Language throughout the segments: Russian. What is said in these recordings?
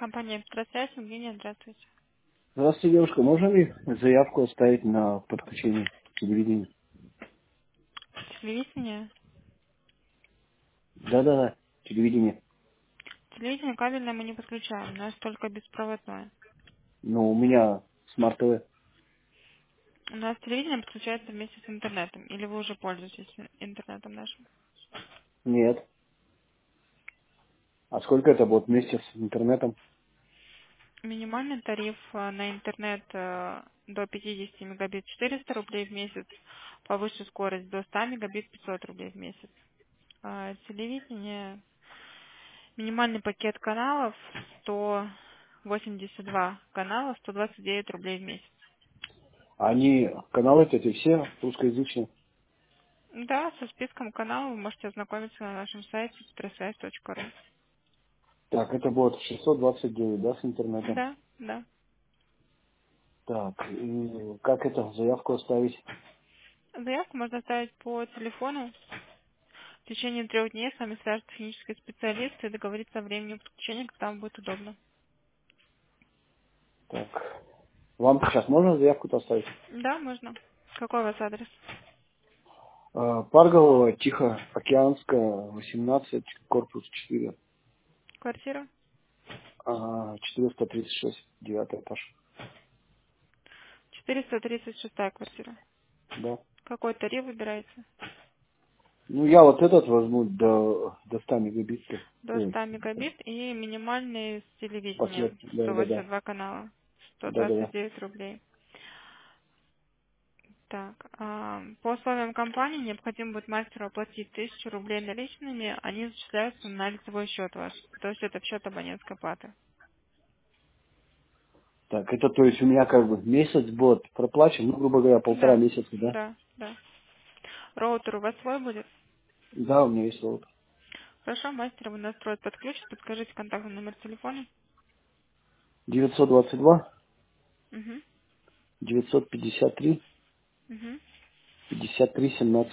Компания «Петросвязь», Евгения, здравствуйте. Здравствуйте, девушка. Можно ли заявку оставить на подключение телевидения? Телевидение? Да-да-да, телевидение. Телевидение кабельное мы не подключаем, у нас только беспроводное. Но у меня смарт-ТВ. У нас телевидение подключается вместе с интернетом, или вы уже пользуетесь интернетом нашим? Нет. А сколько это будет вместе с интернетом? Минимальный тариф на интернет до 50 мегабит 400 рублей в месяц, повыше скорость до 100 мегабит 500 рублей в месяц. Телевидение, минимальный пакет каналов 182 канала, 129 рублей в месяц. Они, каналы эти все русскоязычные. Да, со списком каналов вы можете ознакомиться на нашем сайте petrosвязь.ру. Так, это будет 629, да, с интернетом? Да, да. Так, и как это, заявку оставить? Заявку можно оставить по телефону. В течение 3 дней с вами свяжется технический специалист и договорится о времени подключения, когда вам будет удобно. Так, вам сейчас можно заявку-то оставить? Да, можно. Какой у вас адрес? Парголова, Тихоокеанская, 18, корпус 4, Квартира? 436, 9 этаж. 436 квартира. Да. Какой тариф выбираете? Ну, я вот этот возьму до 100 мегабит. До Ой, 100 мегабит и минимальный с телевидением. послед. Да-да-да. 182 канала. Да-да-да. 129 рублей. Так, по условиям компании необходимо будет мастеру оплатить 1000 рублей наличными, они зачисляются на лицевой счет ваш, то есть это в счет абонентской платы. Так, это то есть у меня как бы месяц будет проплачен, ну, грубо говоря, полтора Да, месяца, да? да, да. Роутер у вас свой будет? Да, у меня есть вот Хорошо, мастер вы настроить подключит, подскажите контактный номер телефона. 922 Угу, 953 угу. 53 17.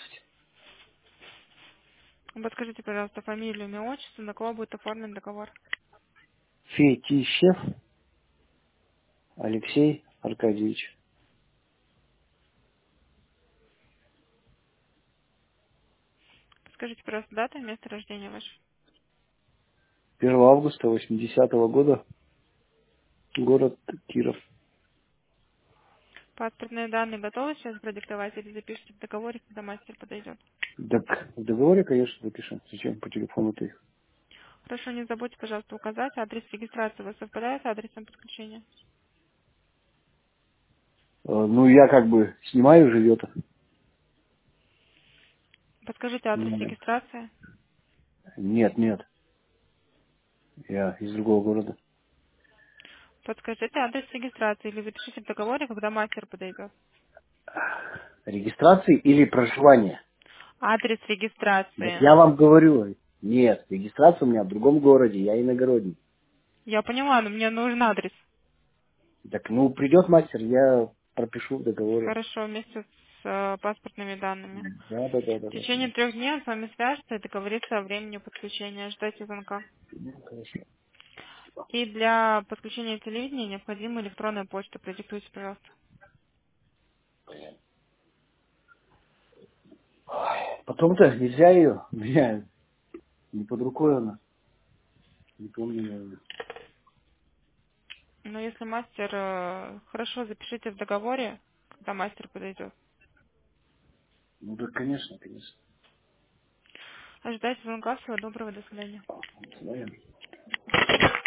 Подскажите, пожалуйста, фамилию, имя, отчество, на кого будет оформлен договор. Фетищев Алексей Аркадьевич. Скажите, пожалуйста, дата и место рождения ваше. 1 августа 80-го года, город Киров. Паспортные данные готовы сейчас продиктовать или запишите в договоре, когда мастер подойдет? Так, в договоре, конечно, запишем. Зачем по телефону-то их? Прошу, не забудьте, пожалуйста, указать адрес регистрации. У вас совпадает с адресом подключения? Ну, я как бы снимаю живет. Подскажите адрес регистрации. Нет, нет, я из другого города. Подскажите адрес регистрации или запишите в договоре, когда мастер подойдет. Регистрации или проживания? Адрес Так регистрации. я вам говорю, нет, регистрация у меня в другом городе, я иногородний. Я поняла, но мне нужен адрес. Так, ну, придет мастер, я пропишу в договоре. Хорошо, вместе с паспортными данными. Да, да, да, В да, да. течение 3 дней он с вами свяжется и договорится о времени подключения. Ждайте звонка. Ну, хорошо. И для подключения телевидения необходима электронная почта. Продиктуйте, пожалуйста. Потом-то нельзя ее, у меня не под рукой она, не помню, наверное. Но если мастер... Хорошо, запишите в договоре, когда мастер подойдет. Ну, да, конечно, конечно. Ожидайте звонка. Всего доброго. До свидания. Наверное.